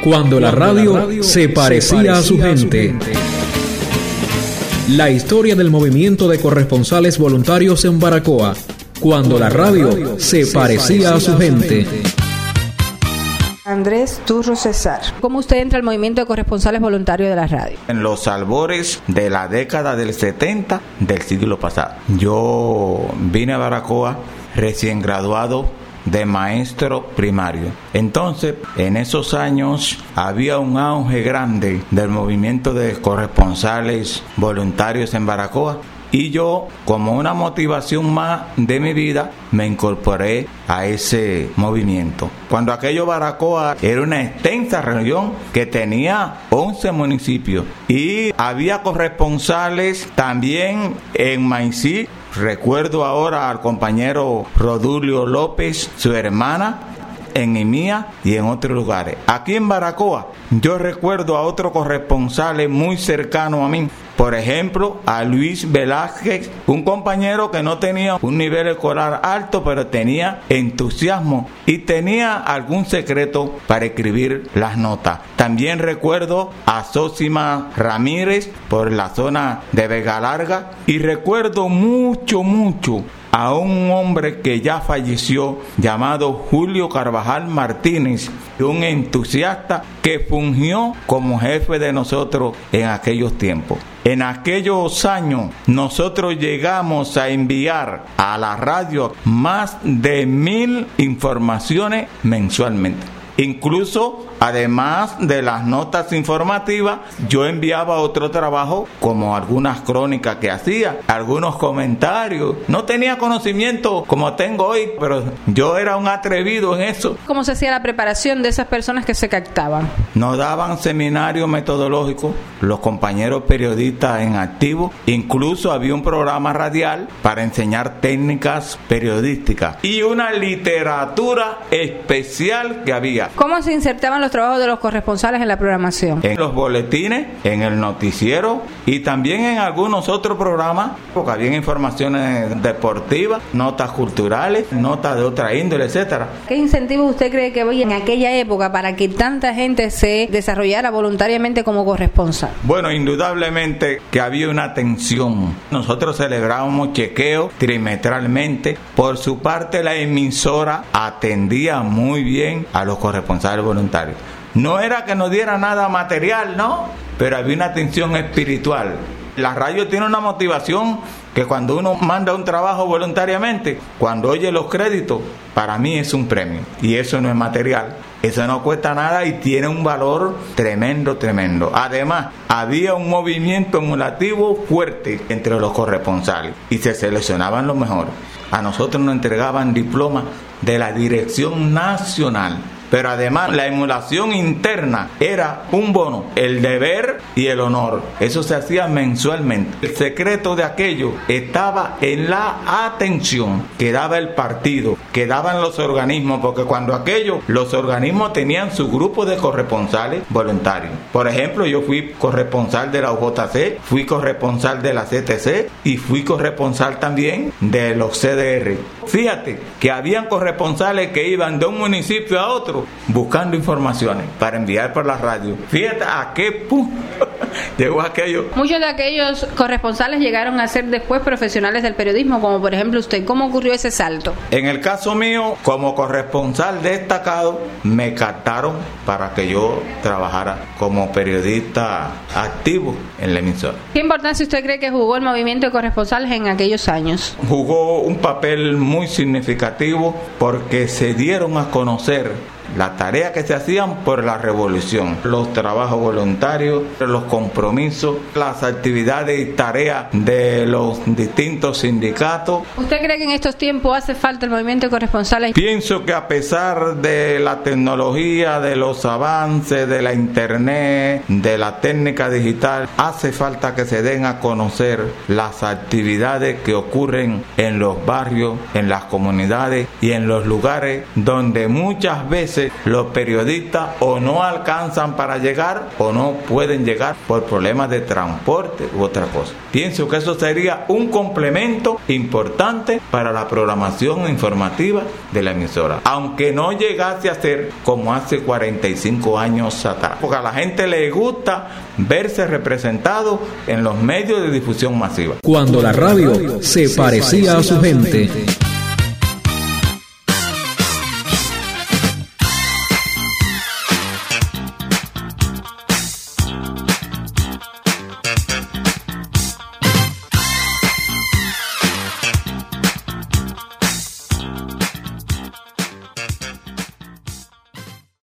Cuando la radio se parecía a su gente. La historia del movimiento de corresponsales voluntarios en Baracoa. Cuando la radio se parecía a su gente. Andrés Turro César. ¿Cómo usted entra al movimiento de corresponsales voluntarios de la radio? En los albores de la década del 70 del siglo pasado. Yo vine a Baracoa recién graduado de maestro primario. Entonces, en esos años había un auge grande del movimiento de corresponsales voluntarios en Baracoa. Y yo, como una motivación más de mi vida, me incorporé a ese movimiento. Cuando aquello Baracoa era una extensa región que tenía 11 municipios y había corresponsales también en Maicí. Recuerdo ahora al compañero Rodulio López, su hermana, en Imía y en otros lugares. Aquí en Baracoa, yo recuerdo a otro corresponsal muy cercano a mí. Por ejemplo, a Luis Velázquez, un compañero que no tenía un nivel escolar alto, pero tenía entusiasmo y tenía algún secreto para escribir las notas. También recuerdo a Zósima Ramírez por la zona de Vega Larga y recuerdo mucho a un hombre que ya falleció llamado Julio Carvajal Martínez, un entusiasta que fungió como jefe de nosotros en aquellos tiempos. En aquellos años nosotros llegamos a enviar a la radio más de 1000 informaciones mensualmente. Incluso, además de las notas informativas, yo enviaba otro trabajo, como algunas crónicas que hacía, algunos comentarios. No tenía conocimiento como tengo hoy, pero yo era un atrevido en eso. ¿Cómo se hacía la preparación de esas personas que se captaban? Nos daban seminarios metodológicos, los compañeros periodistas en activo. Incluso había un programa radial para enseñar técnicas periodísticas y una literatura especial que había. ¿Cómo se insertaban los trabajos de los corresponsales en la programación? En los boletines, en el noticiero y también en algunos otros programas, porque había informaciones deportivas, notas culturales, notas de otra índole, etcétera. ¿Qué incentivos usted cree que había en aquella época para que tanta gente se desarrollara voluntariamente como corresponsal? Bueno, indudablemente que había una atención. Nosotros celebrábamos chequeos trimestralmente. Por su parte, la emisora atendía muy bien a los corresponsales voluntarios. No era que nos diera nada material, ¿no? Pero había una atención espiritual. La radio tiene una motivación que cuando uno manda un trabajo voluntariamente, cuando oye los créditos, para mí es un premio. Y eso no es material. Eso no cuesta nada y tiene un valor tremendo. Además, había un movimiento emulativo fuerte entre los corresponsales y se seleccionaban los mejores. A nosotros nos entregaban diplomas de la Dirección Nacional. Pero además la emulación interna era un bono, el deber y el honor. Eso se hacía mensualmente. El secreto de aquello estaba en la atención que daba el partido, que daban los organismos, porque cuando los organismos tenían su grupo de corresponsales voluntarios. Por ejemplo, yo fui corresponsal de la UJC, fui corresponsal de la CTC y fui corresponsal también de los CDR. Fíjate que habían corresponsales que iban de un municipio a otro buscando informaciones para enviar por la radio. Fíjate a qué punto llegó aquello. Muchos de aquellos corresponsales llegaron a ser después profesionales del periodismo, como por ejemplo usted. ¿Cómo ocurrió ese salto? En el caso mío, como corresponsal destacado, me captaron para que yo trabajara como periodista activo en la emisora. ¿Qué importancia usted cree que jugó el movimiento de corresponsales en aquellos años? Jugó un papel muy significativo porque se dieron a conocer la tarea que se hacían por la revolución, los trabajos voluntarios, los compromisos, las actividades y tareas de los distintos sindicatos. ¿Usted cree que en estos tiempos hace falta el movimiento de corresponsales? Pienso que a pesar de la tecnología, de los avances, de la internet, de la técnica digital, hace falta que se den a conocer las actividades que ocurren en los barrios, en las comunidades y en los lugares donde muchas veces veces los periodistas o no alcanzan para llegar o no pueden llegar por problemas de transporte u otra cosa. Pienso que eso sería un complemento importante para la programación informativa de la emisora, aunque no llegase a ser como hace 45 años atrás, porque a la gente le gusta verse representado en los medios de difusión masiva. Cuando la radio se parecía a su gente.